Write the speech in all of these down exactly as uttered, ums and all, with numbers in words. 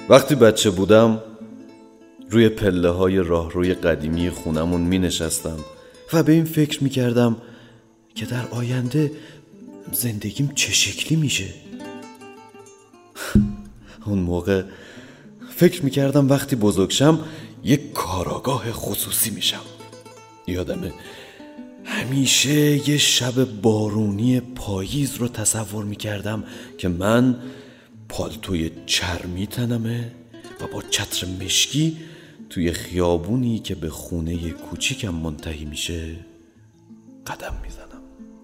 وقتی بچه بودم روی پله های راهروی قدیمی خونمون می نشستم و به این فکر می کردم که در آینده زندگیم چه شکلی میشه. اون موقع فکر می کردم وقتی بزرگ شم یک کاراگاه خصوصی میشم. یادمه همیشه یه شب بارونی پاییز رو تصور می کردم که من پالتوی چرمی تنمه و با چتر مشکی توی خیابونی که به خونه کوچیکم منتهی میشه قدم میزنم.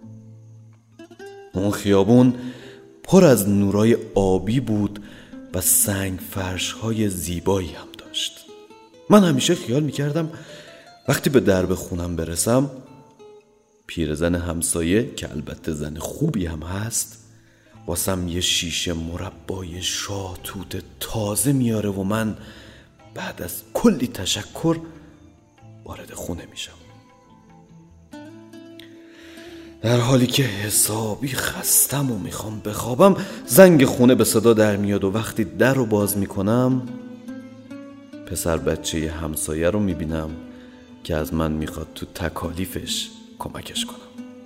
اون خیابون پر از نورای آبی بود و سنگ فرش‌های زیبایی هم داشت. من همیشه خیال میکردم وقتی به درب خونم برسم پیرزن همسایه که البته زن خوبی هم هست واسم یه شیشه مربای شاهتوت تازه میاره و من بعد از کلی تشکر وارد خونه میشم. در حالی که حسابی خستم و میخوام بخوابم زنگ خونه به صدا در میاد و وقتی در رو باز میکنم پسر بچه همسایه رو میبینم که از من میخواد تو تکالیفش کمکش کنم.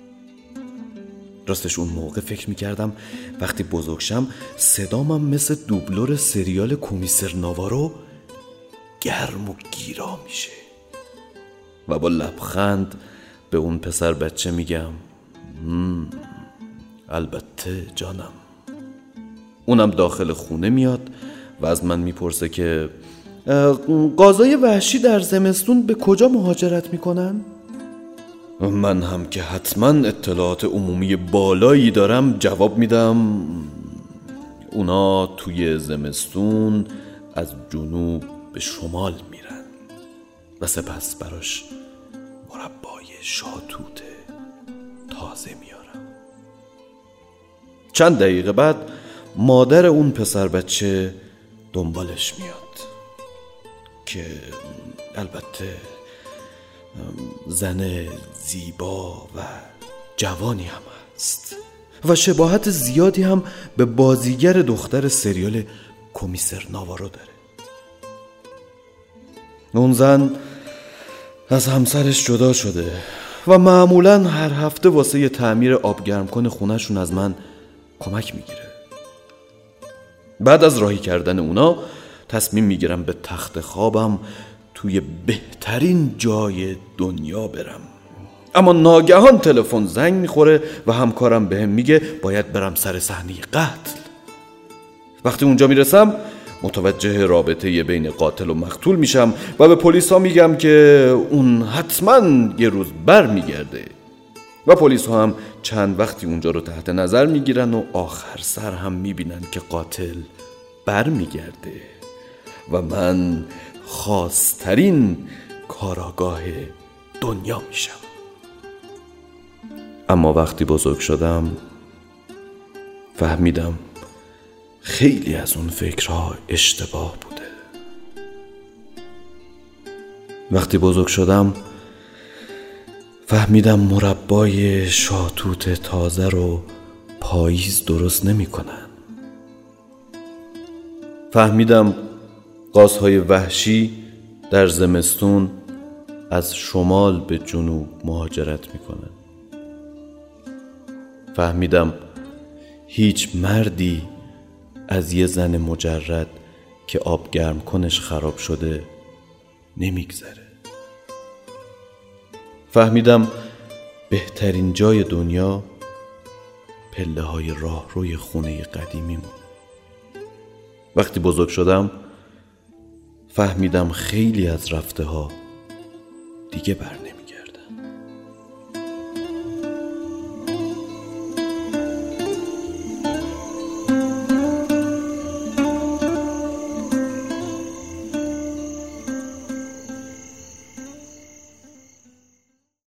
راستش اون موقع فکر میکردم وقتی بزرگ شم صدامم مثل دوبلور سریال کمیسر ناوارو گرم و گیرا میشه و با لبخند به اون پسر بچه میگم مم. البته جانم. اونم داخل خونه میاد و از من میپرسه که غازای وحشی در زمستون به کجا مهاجرت میکنن؟ من هم که حتما اطلاعات عمومی بالایی دارم جواب میدم اونا توی زمستون از جنوب به شمال میرن و سپس براش مربای شاهتوت تازه میارم. چند دقیقه بعد مادر اون پسر بچه دنبالش میاد که البته زن زیبا و جوانی هم هست و شباهت زیادی هم به بازیگر دختر سریال کمیسر ناوارو داره. اون زن از همسرش جدا شده و معمولاً هر هفته واسه یه تعمیر آبگرمکن خونه‌شون از من کمک میگیره. بعد از راهی کردن اونا تصمیم میگیرم به تخت خوابم توی بهترین جای دنیا برم، اما ناگهان تلفن زنگ میخوره و همکارم بهم میگه باید برم سر صحنه قتل. وقتی اونجا میرسم متوجه رابطه بین قاتل و مقتول میشم و به پلیس ها میگم که اون حتما یه روز بر میگرده و پلیس ها هم چند وقتی اونجا رو تحت نظر میگیرن و آخر سر هم میبینن که قاتل بر میگرده و من خاصترین کاراگاه دنیا میشم. اما وقتی بزرگ شدم فهمیدم خیلی از اون فکرها اشتباه بوده. وقتی بزرگ شدم فهمیدم مربای شاهتوت تازه رو پاییز درست نمی کنن. فهمیدم غازهای وحشی در زمستون از شمال به جنوب مهاجرت می کنن. فهمیدم هیچ مردی از یه زن مجرد که آب گرم کنش خراب شده نمیگذره. فهمیدم بهترین جای دنیا پله های راه روی خونه قدیمیمون. وقتی بزرگ شدم فهمیدم خیلی از رفته ها دیگه بر